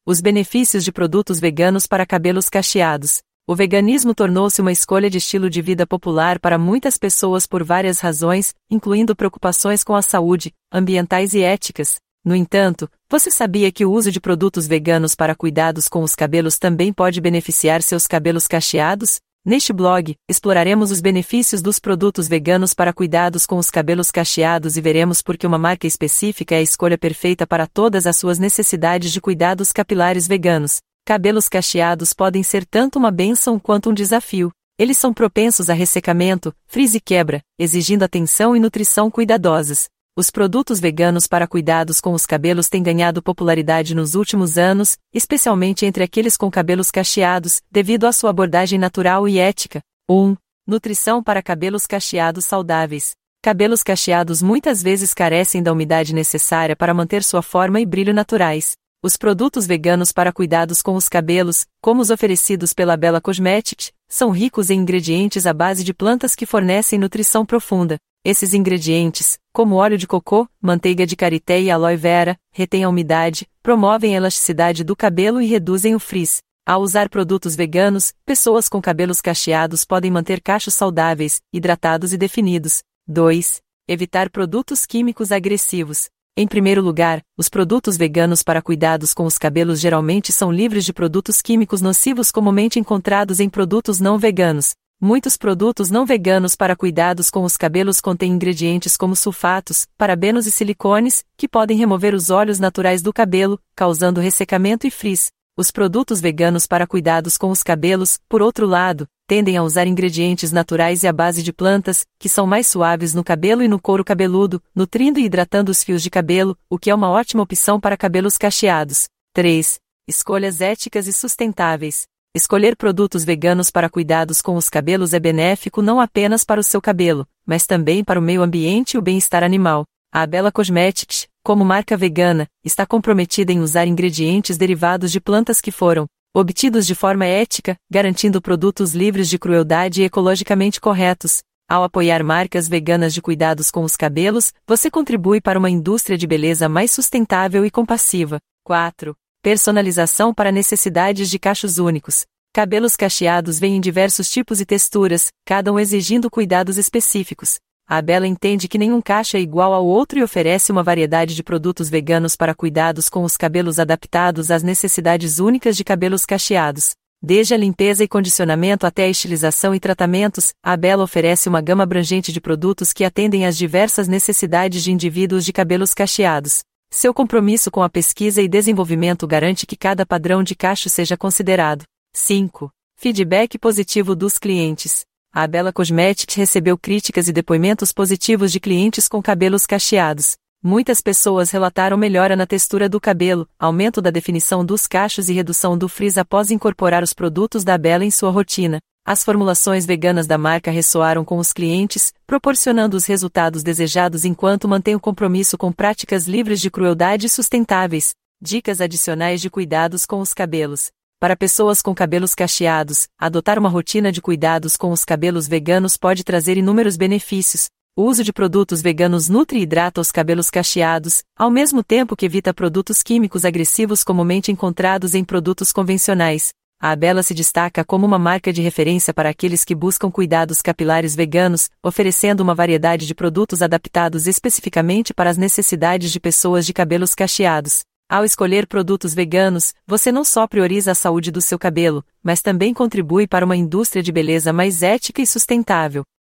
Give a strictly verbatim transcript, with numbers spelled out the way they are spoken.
Os benefícios de produtos veganos para cabelos cacheados. O veganismo tornou-se uma escolha de estilo de vida popular para muitas pessoas por várias razões, incluindo preocupações com a saúde, ambientais e éticas. No entanto, você sabia que o uso de produtos veganos para cuidados com os cabelos também pode beneficiar seus cabelos cacheados? Neste blog, exploraremos os benefícios dos produtos veganos para cuidados com os cabelos cacheados e veremos por que uma marca específica é a escolha perfeita para todas as suas necessidades de cuidados capilares veganos. Cabelos cacheados podem ser tanto uma bênção quanto um desafio. Eles são propensos a ressecamento, frizz e quebra, exigindo atenção e nutrição cuidadosas. Os produtos veganos para cuidados com os cabelos têm ganhado popularidade nos últimos anos, especialmente entre aqueles com cabelos cacheados, devido à sua abordagem natural e ética. um. Nutrição para cabelos cacheados saudáveis. Cabelos cacheados muitas vezes carecem da umidade necessária para manter sua forma e brilho naturais. Os produtos veganos para cuidados com os cabelos, como os oferecidos pela Bella Cosmetics, são ricos em ingredientes à base de plantas que fornecem nutrição profunda. Esses ingredientes, como óleo de cocô, manteiga de karité e aloe vera, retêm a umidade, promovem a elasticidade do cabelo e reduzem o frizz. Ao usar produtos veganos, pessoas com cabelos cacheados podem manter cachos saudáveis, hidratados e definidos. dois. Evitar produtos químicos agressivos. Em primeiro lugar, os produtos veganos para cuidados com os cabelos geralmente são livres de produtos químicos nocivos comumente encontrados em produtos não veganos. Muitos produtos não veganos para cuidados com os cabelos contêm ingredientes como sulfatos, parabenos e silicones, que podem remover os óleos naturais do cabelo, causando ressecamento e frizz. Os produtos veganos para cuidados com os cabelos, por outro lado, tendem a usar ingredientes naturais e à base de plantas, que são mais suaves no cabelo e no couro cabeludo, nutrindo e hidratando os fios de cabelo, o que é uma ótima opção para cabelos cacheados. três. Escolhas éticas e sustentáveis. Escolher produtos veganos para cuidados com os cabelos é benéfico não apenas para o seu cabelo, mas também para o meio ambiente e o bem-estar animal. A Bella Cosmetics, como marca vegana, está comprometida em usar ingredientes derivados de plantas que foram obtidos de forma ética, garantindo produtos livres de crueldade e ecologicamente corretos. Ao apoiar marcas veganas de cuidados com os cabelos, você contribui para uma indústria de beleza mais sustentável e compassiva. quatro. Personalização para necessidades de cachos únicos. Cabelos cacheados vêm em diversos tipos e texturas, cada um exigindo cuidados específicos. A Bella entende que nenhum cacho é igual ao outro e oferece uma variedade de produtos veganos para cuidados com os cabelos adaptados às necessidades únicas de cabelos cacheados. Desde a limpeza e condicionamento até a estilização e tratamentos, a Bella oferece uma gama abrangente de produtos que atendem às diversas necessidades de indivíduos de cabelos cacheados. Seu compromisso com a pesquisa e desenvolvimento garante que cada padrão de cacho seja considerado. cinco. Feedback positivo dos clientes. A Bella Cosmetics recebeu críticas e depoimentos positivos de clientes com cabelos cacheados. Muitas pessoas relataram melhora na textura do cabelo, aumento da definição dos cachos e redução do frizz após incorporar os produtos da Bella em sua rotina. As formulações veganas da marca ressoaram com os clientes, proporcionando os resultados desejados enquanto mantém o compromisso com práticas livres de crueldade e sustentáveis. Dicas adicionais de cuidados com os cabelos. Para pessoas com cabelos cacheados, adotar uma rotina de cuidados com os cabelos veganos pode trazer inúmeros benefícios. O uso de produtos veganos nutre e hidrata os cabelos cacheados, ao mesmo tempo que evita produtos químicos agressivos comumente encontrados em produtos convencionais. A Bella se destaca como uma marca de referência para aqueles que buscam cuidados capilares veganos, oferecendo uma variedade de produtos adaptados especificamente para as necessidades de pessoas de cabelos cacheados. Ao escolher produtos veganos, você não só prioriza a saúde do seu cabelo, mas também contribui para uma indústria de beleza mais ética e sustentável.